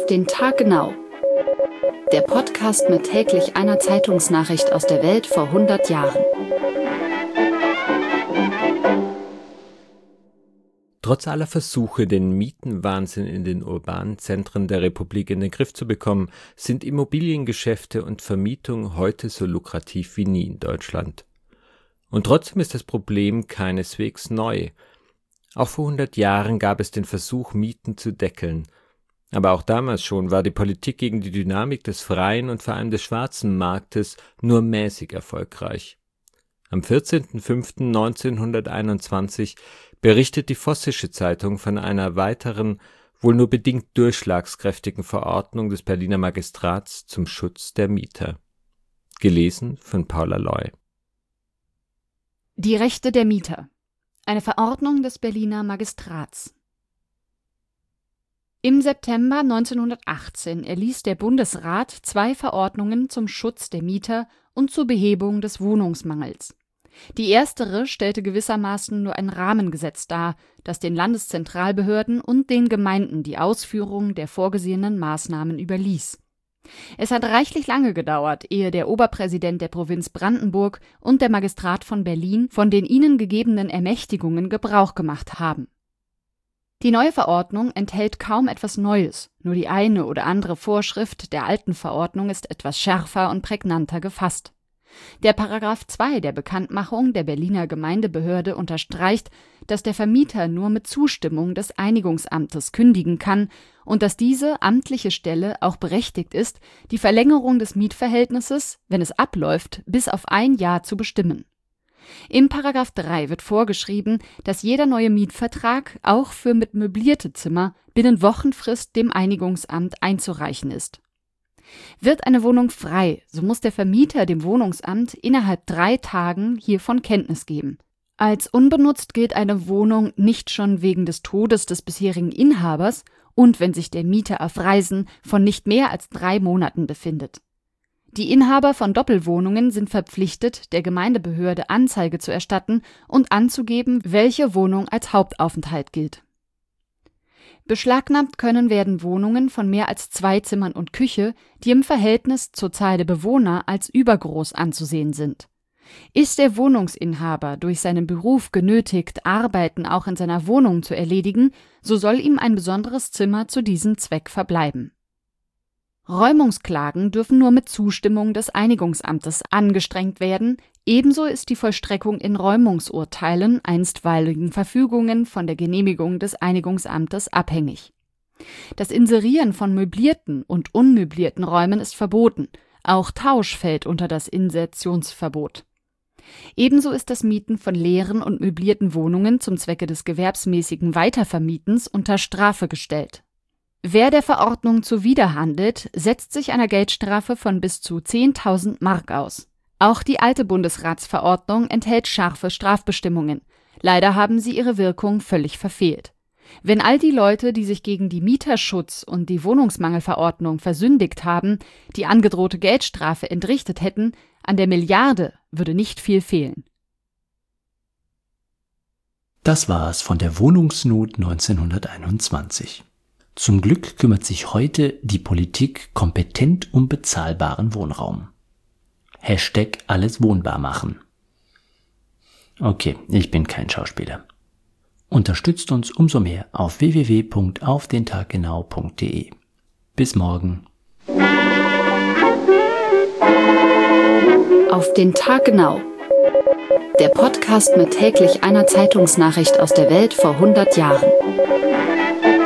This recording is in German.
den Tag genau. Der Podcast mit täglich einer Zeitungsnachricht aus der Welt vor 100 Jahren. Trotz aller Versuche, den Mietenwahnsinn in den urbanen Zentren der Republik in den Griff zu bekommen, sind Immobiliengeschäfte und Vermietung heute so lukrativ wie nie in Deutschland. Und trotzdem ist das Problem keineswegs neu. Auch vor 100 Jahren gab es den Versuch, Mieten zu deckeln. Aber auch damals schon war die Politik gegen die Dynamik des freien und vor allem des schwarzen Marktes nur mäßig erfolgreich. Am 14.05.1921 berichtet die Vossische Zeitung von einer weiteren, wohl nur bedingt durchschlagskräftigen Verordnung des Berliner Magistrats zum Schutz der Mieter. Gelesen von Paula Loy. Die Rechte der Mieter. Eine Verordnung des Berliner Magistrats. Im September 1918 erließ der Bundesrat 2 Verordnungen zum Schutz der Mieter und zur Behebung des Wohnungsmangels. Die erstere stellte gewissermaßen nur ein Rahmengesetz dar, das den Landeszentralbehörden und den Gemeinden die Ausführung der vorgesehenen Maßnahmen überließ. Es hat reichlich lange gedauert, ehe der Oberpräsident der Provinz Brandenburg und der Magistrat von Berlin von den ihnen gegebenen Ermächtigungen Gebrauch gemacht haben. Die neue Verordnung enthält kaum etwas Neues, nur die eine oder andere Vorschrift der alten Verordnung ist etwas schärfer und prägnanter gefasst. Der Paragraph 2 der Bekanntmachung der Berliner Gemeindebehörde unterstreicht, dass der Vermieter nur mit Zustimmung des Einigungsamtes kündigen kann und dass diese amtliche Stelle auch berechtigt ist, die Verlängerung des Mietverhältnisses, wenn es abläuft, bis auf 1 Jahr zu bestimmen. Im Paragraph 3 wird vorgeschrieben, dass jeder neue Mietvertrag auch für mit möblierte Zimmer binnen Wochenfrist dem Einigungsamt einzureichen ist. Wird eine Wohnung frei, so muss der Vermieter dem Wohnungsamt innerhalb 3 Tagen hiervon Kenntnis geben. Als unbenutzt gilt eine Wohnung nicht schon wegen des Todes des bisherigen Inhabers und wenn sich der Mieter auf Reisen von nicht mehr als 3 Monaten befindet. Die Inhaber von Doppelwohnungen sind verpflichtet, der Gemeindebehörde Anzeige zu erstatten und anzugeben, welche Wohnung als Hauptaufenthalt gilt. Beschlagnahmt können werden Wohnungen von mehr als 2 Zimmern und Küche, die im Verhältnis zur Zahl der Bewohner als übergroß anzusehen sind. Ist der Wohnungsinhaber durch seinen Beruf genötigt, Arbeiten auch in seiner Wohnung zu erledigen, so soll ihm ein besonderes Zimmer zu diesem Zweck verbleiben. Räumungsklagen dürfen nur mit Zustimmung des Einigungsamtes angestrengt werden, ebenso ist die Vollstreckung in Räumungsurteilen, einstweiligen Verfügungen von der Genehmigung des Einigungsamtes abhängig. Das Inserieren von möblierten und unmöblierten Räumen ist verboten, auch Tausch fällt unter das Insertionsverbot. Ebenso ist das Mieten von leeren und möblierten Wohnungen zum Zwecke des gewerbsmäßigen Weitervermietens unter Strafe gestellt. Wer der Verordnung zuwiderhandelt, setzt sich einer Geldstrafe von bis zu 10.000 Mark aus. Auch die alte Bundesratsverordnung enthält scharfe Strafbestimmungen. Leider haben sie ihre Wirkung völlig verfehlt. Wenn all die Leute, die sich gegen die Mieterschutz- und die Wohnungsmangelverordnung versündigt haben, die angedrohte Geldstrafe entrichtet hätten, an der Milliarde würde nicht viel fehlen. Das war's von der Wohnungsnot 1921. Zum Glück kümmert sich heute die Politik kompetent um bezahlbaren Wohnraum. Hashtag alles wohnbar machen. Okay, ich bin kein Schauspieler. Unterstützt uns umso mehr auf www.aufdentaggenau.de. Bis morgen. Auf den Tag genau. Der Podcast mit täglich einer Zeitungsnachricht aus der Welt vor 100 Jahren.